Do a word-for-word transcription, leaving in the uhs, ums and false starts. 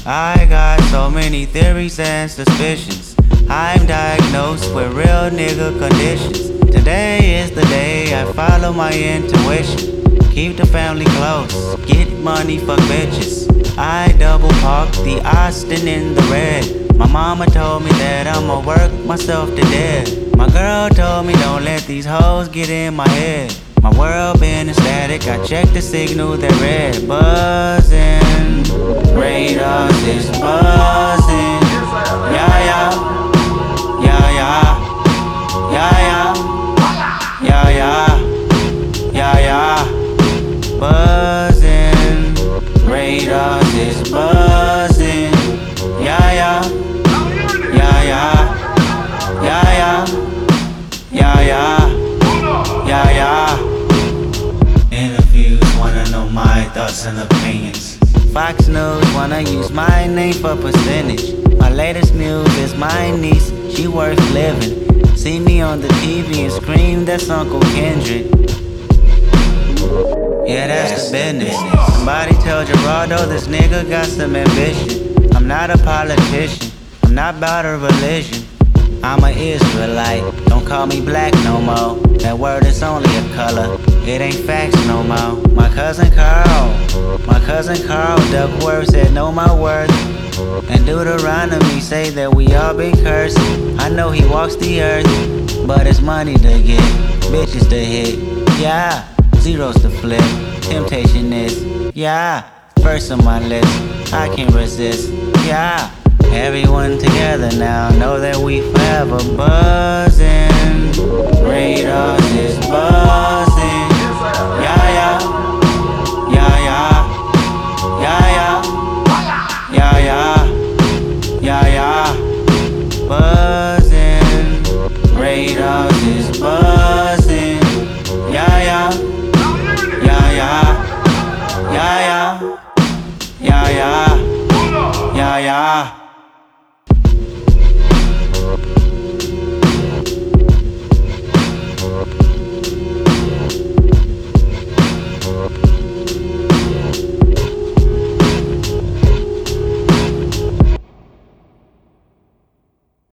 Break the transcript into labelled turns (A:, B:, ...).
A: I got so many theories and suspicions. I'm diagnosed with real nigga conditions. Today is the day I follow my intuition. Keep the family close, get money, fuck bitches. I double park the Austin in the red. My mama told me that I'ma work myself to death. My girl told me don't let these hoes get in my head. My world been ecstatic, I checked the signal, they're red. Buzzing, radars is buzzing. Yeah, yeah, yeah, yeah, yeah, yeah, yeah, yeah, yeah, yeah. Buzzing, radars is buzzing. Yeah, yeah, yeah, yeah, yeah, yeah, yeah, yeah, yeah, yeah. Interviews wanna know my thoughts and opinions. Fox News wanna use my name for percentage. My latest news is my niece, she worth living. See me on the T V and scream, that's Uncle Kendrick. Yeah, that's the business. Somebody tell Gerardo this nigga got some ambition. I'm not a politician, I'm not about a religion. I'm an Israelite, don't call me black no more. That word is only a color, it ain't facts no more. My cousin Carl, my cousin Carl Duckworth said know my worth. And Deuteronomy say that we all been cursed. I know he walks the earth, but it's money to get, bitches to hit. Yeah, zeros to flip, temptation is, yeah, first on my list, I can't resist, yeah. Everyone together now, know that we forever buzzing. Radars is buzzing. Yeah, yeah, yeah, yeah, yeah, yeah, yeah, yeah, yeah, yeah. Buzzing. Radars is buzzing. Yeah, yeah, yeah, yeah, yeah, yeah, yeah, yeah, yeah, yeah.